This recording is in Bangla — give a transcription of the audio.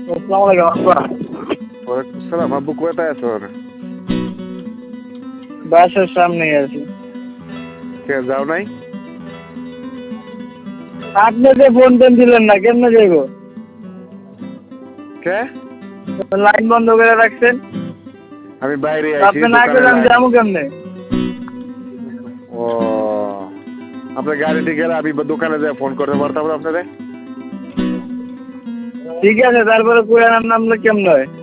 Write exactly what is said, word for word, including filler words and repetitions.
আসসালামু আলাইকুম আব্বা। ওয়ালাইকুম আসসালাম। আব্বু কোথায় আছো? বাসার সামনেই আছি। কে যাও নাই? আপনি যে ফোন টোন দিলেন না, কেমনে যাইব? কে? লাইন বন্ধ করে রাখছেন। আমি বাইরে আছি, আপনি না দোকানে করলে আমি লাইন। যাবো কেমনে? ও, আপনার গাড়িটি গেলে আমি দোকানে যাই ফোন করতে পারতাম না আপনাদের। ঠিক আছে, তারপরে কুড়ানোর নামলে কেমন হয়?